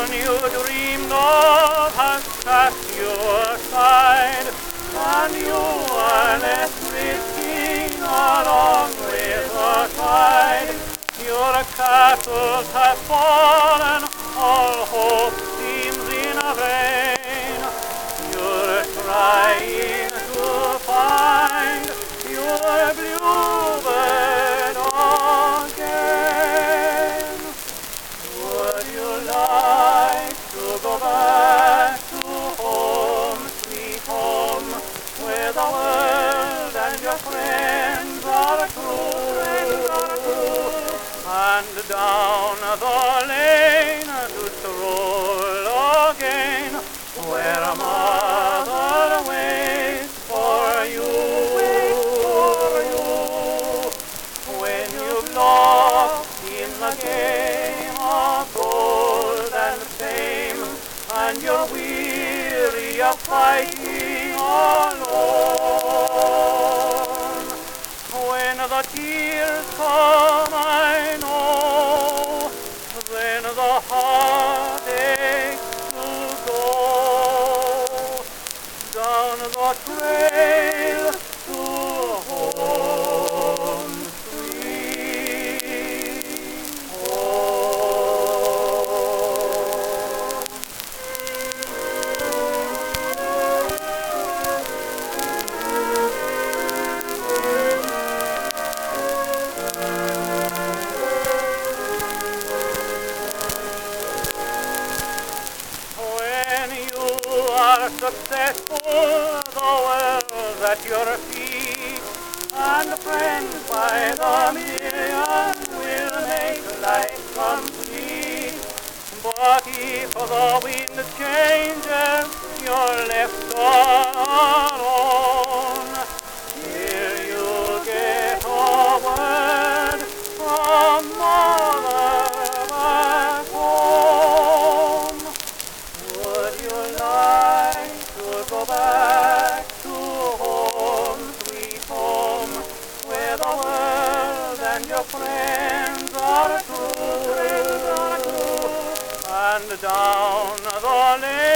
town you dreamed of has cast your side, and you are left drifting along with the tide. Your castles have fallen, all hope seems in vain. You're trying to find your bluebird again. Would you like to go back to home, sweet home, where the world and your friends are true? And down the lane to stroll again, where a mother waits for you. When you've lost in the game of gold and fame, and you're weary of fighting alone. When the tears come, I know, then the heartache to go down the trail to home, sweet home. When you are successful, the world's at your feet, and friends by the million will make life complete. But if the wind changes, you're left alone. Here you get a word from mother back home. Would you like to go back to home, sweet home, where the world and your friends are true? And down the lane